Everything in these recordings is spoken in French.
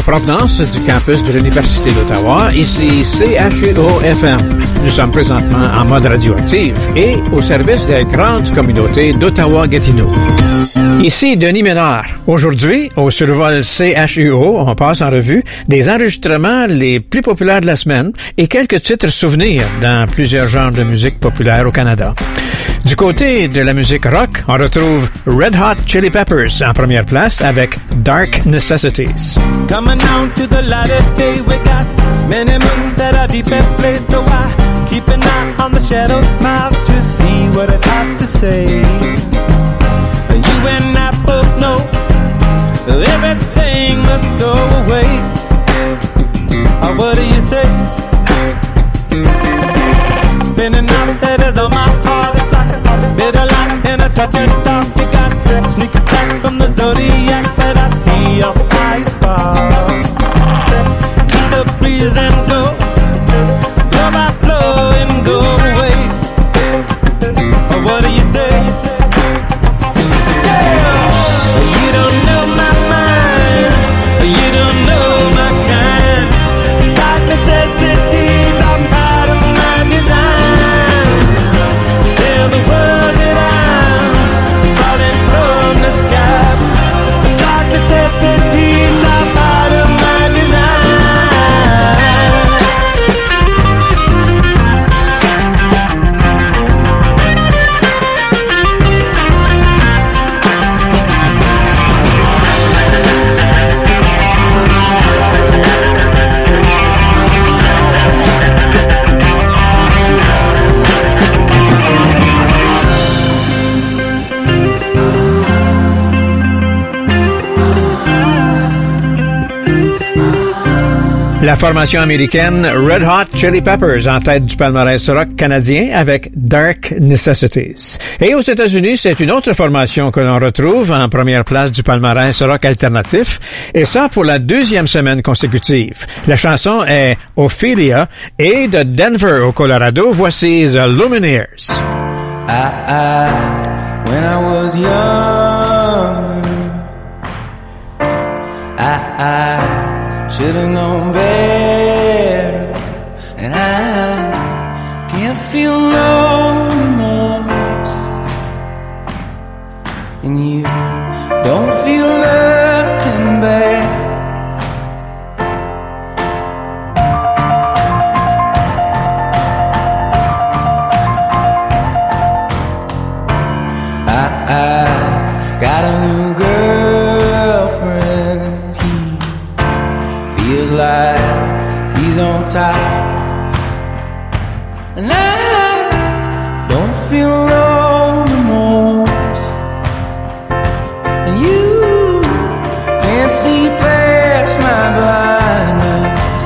En provenance du campus de l'Université d'Ottawa, ici CHUO-FM. Nous sommes présentement en mode radioactif et au service de la grande communauté d'Ottawa-Gatineau. Ici Denis Ménard. Aujourd'hui, au survol CHUO, on passe en revue des enregistrements les plus populaires de la semaine et quelques titres souvenirs dans plusieurs genres de musique populaire au Canada. Du côté de la musique rock, on retrouve Red Hot Chili Peppers en première place avec Dark Necessities. Coming down to the light of day, we got many moons that are deep at play, so I keep an eye on the shadow smile to see what it has to say. You and I both know everything must go away. What do you say? Spinning out that is on my heart, it's like a bitter light and a touch of dark. You got sneak attack from the zodiac that I see off high spark. Keep the breeze and go, blow by blow and go away. What do you say? You don't know my mind, you don't know my kind. Dark necessities are part of my design. Tell the world that I'm falling from the sky. Dark necessities are part of my design. La formation américaine Red Hot Chili Peppers en tête du palmarès rock canadien avec Dark Necessities. Et aux États-Unis, c'est une autre formation que l'on retrouve en première place du palmarès rock alternatif, et ça pour la deuxième semaine consécutive. La chanson est Ophelia, et de Denver au Colorado, voici The Lumineers. When I was young, I should've known better, and I can't feel no remorse, and you don't feel nothing bad. I got a new girlfriend, feels like he's on top, and I don't feel no remorse, and you can't see past my blindness.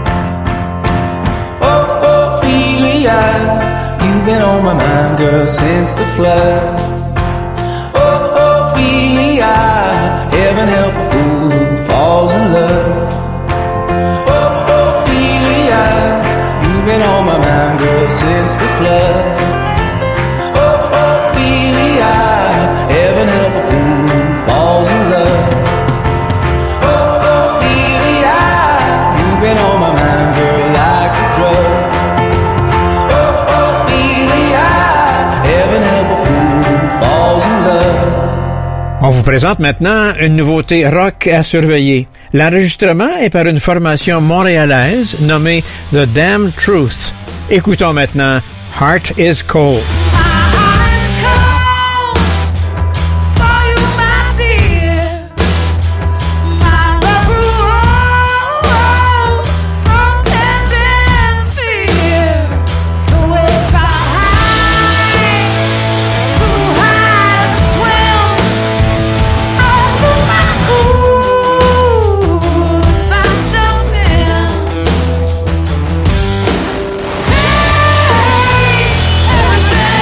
Oh, Ophelia, you've been on my mind, girl, since the flood. Oh, Ophelia, heaven help a fool who falls in love. You've been on my mind, girl, since the flood. Oh, Ophelia, heaven help a fool who falls in love. Oh, Ophelia, you've been on my mind, girl, like a drug. Oh, Ophelia, heaven help a fool who falls in love. On vous présente maintenant une nouveauté rock à surveiller. L'enregistrement est par une formation montréalaise nommée The Damn Truth. Écoutons maintenant Heart is Cold. Take everything.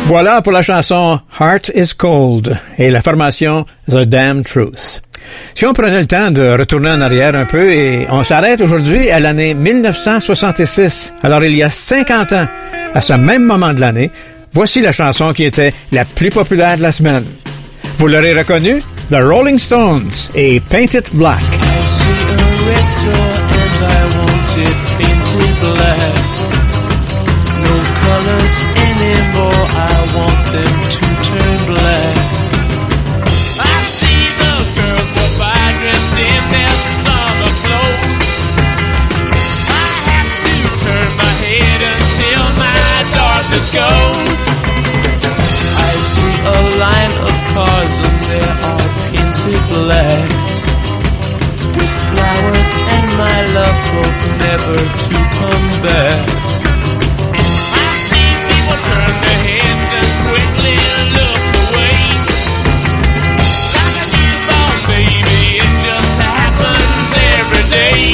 Voilà pour la chanson Heart is Cold et la formation The Damn Truth. Si on prenait le temps de retourner en arrière un peu et on s'arrête aujourd'hui à l'année 1966, alors il y a 50 ans, à ce même moment de l'année, voici la chanson qui était la plus populaire de la semaine. Vous l'aurez reconnu, The Rolling Stones et Paint It Black. I see a red door and I want it painted black. No colors anymore, I want them to turn black. I see the girls go by dressed in their summer clothes. I have to turn my head until my darkness goes. I see a line of cars and they are painted black, with flowers and my love hope never to come back. I see people turn their heads and quickly look away. Like a newborn baby, it just happens every day.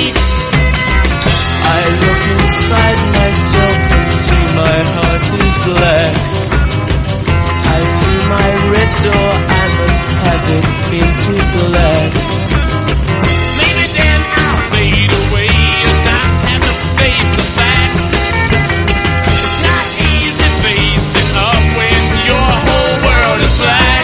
I look inside myself and see my heart is black. I see my red door, I must have it painted black. Maybe then I'll fade away as I have to face the facts. It's not easy facing up when your whole world is black.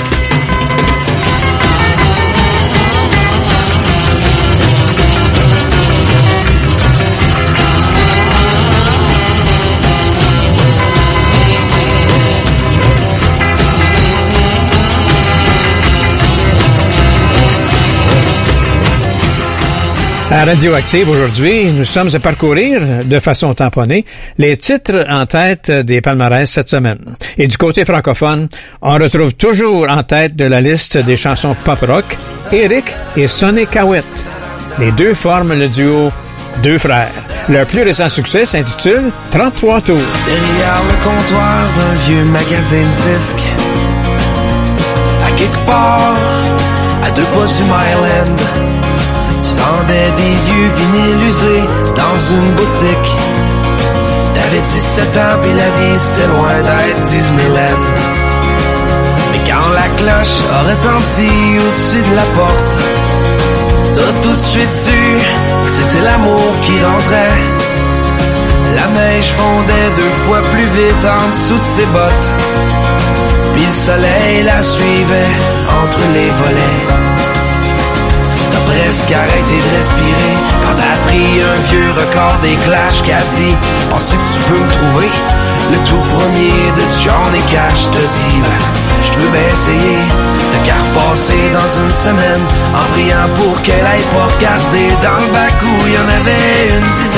À Radioactive aujourd'hui, nous sommes à parcourir de façon tamponnée les titres en tête des palmarès cette semaine. Et du côté francophone, on retrouve toujours en tête de la liste des chansons pop-rock Eric et Sonny Cowett. Les deux forment le duo Deux Frères. Leur plus récent succès s'intitule 33 tours. Derrière le comptoir d'un vieux magasin de disques, à quelque part, à 2 pas du Myland, tu vendais des vieux vinyles usés dans une boutique. T'avais 17 ans pis la vie c'était loin d'être Disneyland. Mais quand la cloche a retenti au-dessus de la porte, t'as tout de suite su que c'était l'amour qui rentrait. La neige fondait 2 fois plus vite en dessous de ses bottes, puis le soleil la suivait entre les volets. T'as presque arrêté de respirer quand t'as pris un vieux record des Clash qui a dit « Penses-tu que tu peux me trouver le tout premier de Johnny Cash ?» T'as dit « Ben, je peux bien essayer de qu'à repasser dans une semaine en priant pour qu'elle aille pas regarder dans le bac où il y en avait une dizaine. »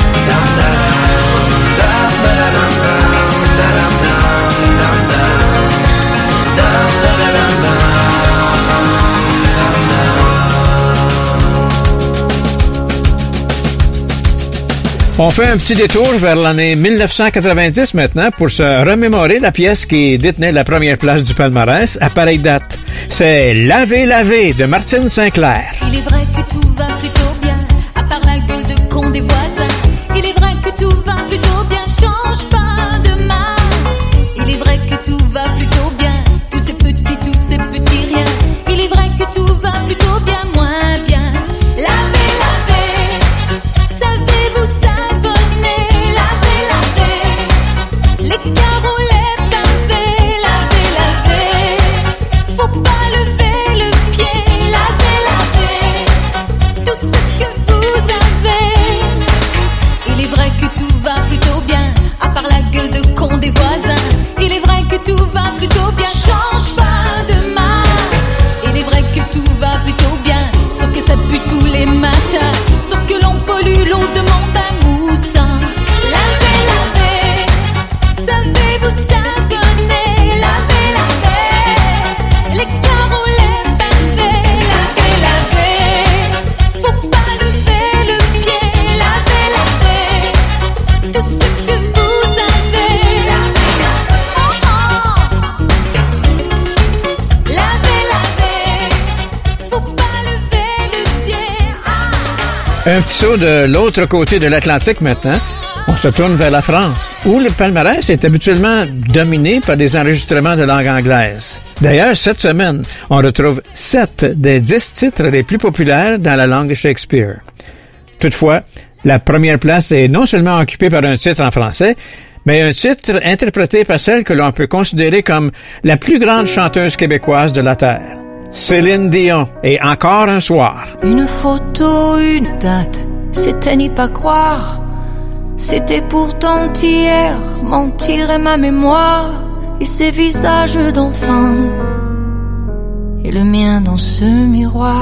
On fait un petit détour vers l'année 1990 maintenant pour se remémorer la pièce qui détenait la première place du palmarès à pareille date. C'est Laver, laver de Martine Sinclair. Il est vrai que tout va plutôt bien, à part la gueule de con des voisins. Il est vrai que tout va plutôt bien, change pas de main. Il est vrai que tout va plutôt bien, tous ces petits riens. Il est vrai que tout va plutôt bien, moins bien. Laver, laver, savez-vous savonner? Laver, laver, les carreaux, les pavés. Laver, laver, faut pas lever le pied. Laver, laver, tout ce que vous avez. Il est vrai que tout va plutôt bien, à part la gueule de con des voisins. Il est vrai que tout va plutôt bien, change pas de main. Il est vrai que tout va plutôt bien, sauf que ça pue tous les matins, sauf que l'on pollue l'eau de mon bain moussant. Laver, laver, savez-vous savonner? Laver, laver, les carreaux, les pavés. Laver, laver, faut pas lever le pied. Laver, laver, tout ce que vous avez. Oh, oh. Laver, laver, faut pas lever le pied. Ah. Un petit saut de l'autre côté de l'Atlantique maintenant. On se tourne vers la France, où le palmarès est habituellement dominé par des enregistrements de langue anglaise. D'ailleurs, cette semaine, on retrouve 7 des 10 titres les plus populaires dans la langue de Shakespeare. Toutefois, la première place est non seulement occupée par un titre en français, mais un titre interprété par celle que l'on peut considérer comme la plus grande chanteuse québécoise de la Terre. Céline Dion, et Encore un soir. Une photo, une date, c'était n'y pas croire. C'était pourtant hier, mentirait ma mémoire. Et ses visages d'enfants, et le mien dans ce miroir.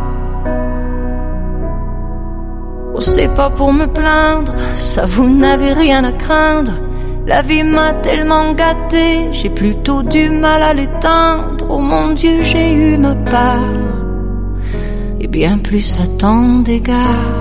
Oh, c'est pas pour me plaindre, ça vous n'avez rien à craindre. La vie m'a tellement gâté, j'ai plutôt du mal à l'éteindre. Oh mon Dieu, j'ai eu ma part, et bien plus à tant d'égards.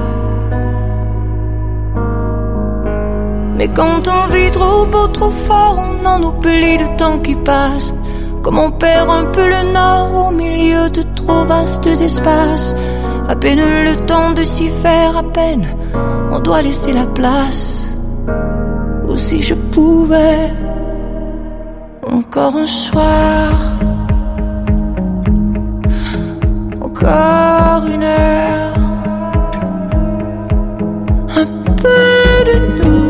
Mais quand on vit trop beau, trop fort, on en oublie le temps qui passe. Comme on perd un peu le nord au milieu de trop vastes espaces. À peine le temps de s'y faire, à peine on doit laisser la place. Ou si je pouvais, encore un soir, encore une heure, un peu de nous.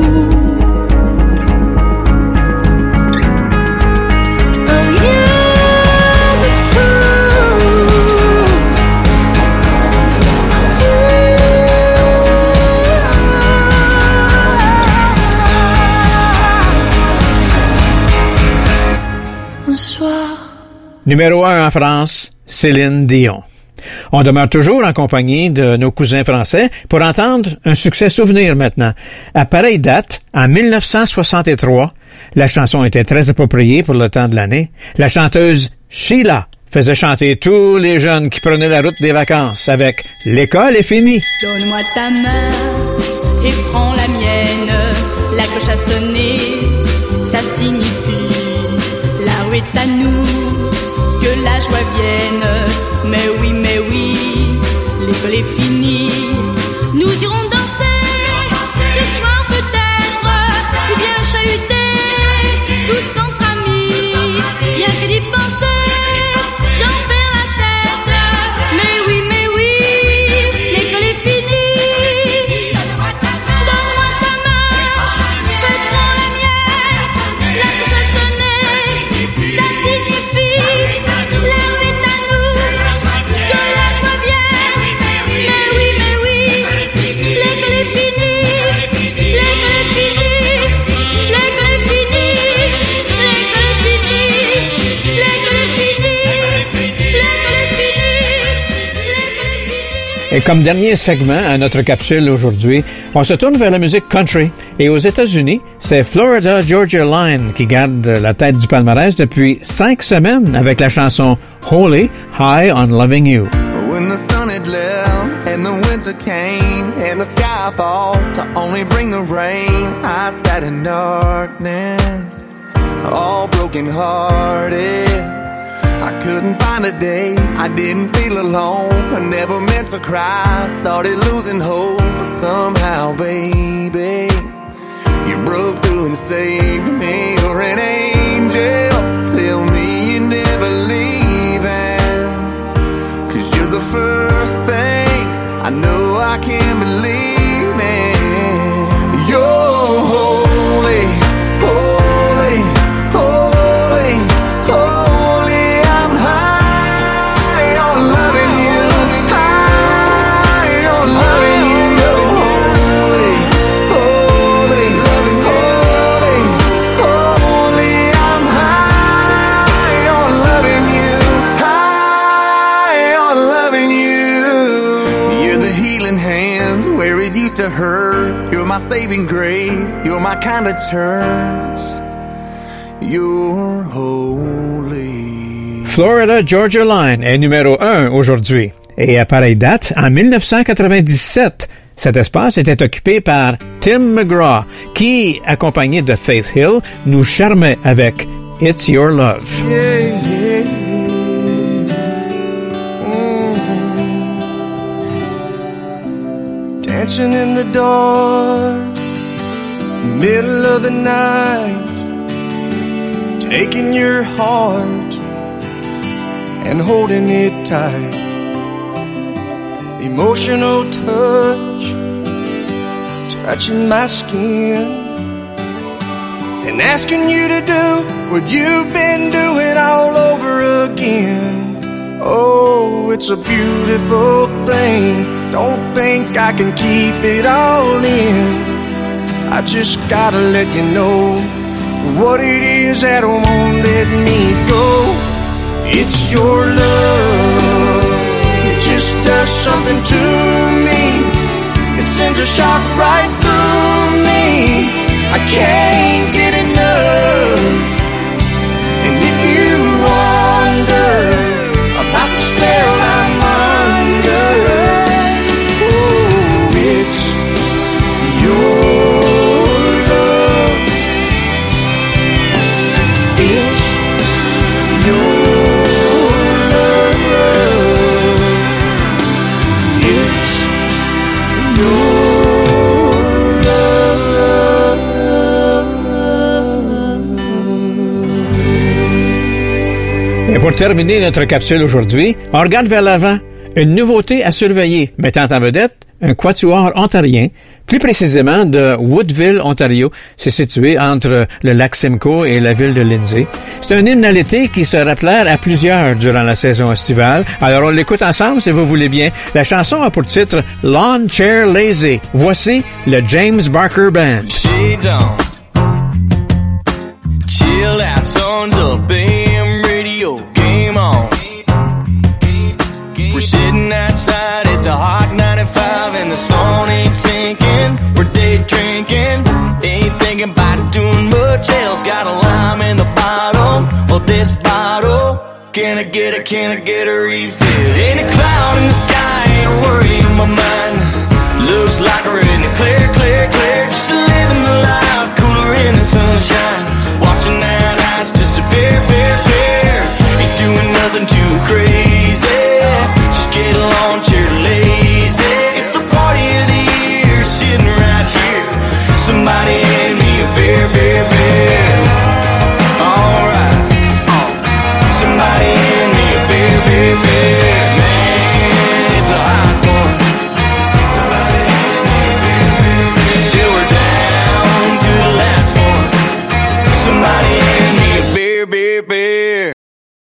Numéro 1 en France, Céline Dion. On demeure toujours en compagnie de nos cousins français pour entendre un succès souvenir maintenant. À pareille date, en 1963, la chanson était très appropriée pour le temps de l'année. La chanteuse Sheila faisait chanter tous les jeunes qui prenaient la route des vacances avec « L'école est finie ». Donne-moi ta main et prends la mienne. La cloche a sonné, ça signifie la rue est à nous. Que la joie vienne, mais oui, l'école est finie. Nous irons danser, ce soir peut-être, ou bien chahuter, tous entre amis. Bien que d'y penser, j'en perds la tête. Mais oui, l'école est finie. Donne-moi ta main, fais prendre la mienne. La cloche a sonné, ça signifie Et comme dernier segment à notre capsule aujourd'hui, on se tourne vers la musique country. Et aux États-Unis, c'est Florida Georgia Line qui garde la tête du palmarès depuis 5 semaines avec la chanson Holy, High on Loving You. When the sun had left and the winter came and the sky fall to only bring the rain, I sat in darkness, all broken hearted. I couldn't find a day, I didn't feel alone. I never meant to cry, started losing hope. But somehow, baby, you broke through and saved me. You're an angel, tell me you're never leaving. 'Cause you're the first thing I know I can believe in. You're holy, holy, holy, holy. To her, you're my saving grace, you're my kind of church, you're holy. Florida Georgia Line est numéro 1 aujourd'hui. Et à pareille date, en 1997, cet espace était occupé par Tim McGraw, qui, accompagné de Faith Hill, nous charmait avec It's Your Love. Yeah, yeah. Dancing in the dark, middle of the night, taking your heart and holding it tight. Emotional touch, touching my skin, and asking you to do what you've been doing all over again. Oh, it's a beautiful thing. Don't think I can keep it all in. I just gotta let you know what it is that won't let me go. It's your love. It just does something to me. It sends a shock right through me. I can't get enough. And if you wonder about the spell I'm under, oh, it's your love. It's your love. It's your Et pour terminer notre capsule aujourd'hui, on regarde vers l'avant. Une nouveauté à surveiller, mettant en vedette un quatuor ontarien, plus précisément de Woodville, Ontario. C'est situé entre le lac Simcoe et la ville de Lindsay. C'est un hymne à l'été qui sera plaire à plusieurs durant la saison estivale. Alors on l'écoute ensemble si vous voulez bien. La chanson a pour titre Lawn Chair Lazy. Voici le James Barker Band. Shades on, chill out, sons of BM radio, game on. We're sitting outside, it's a hot 95 and the sun ain't sinking. We're day drinking, ain't thinking about doing much else. Got a lime in the bottom of this bottle. Can I get a refill? Ain't a cloud in the sky, ain't a worry in my mind. Looks like we're in the clear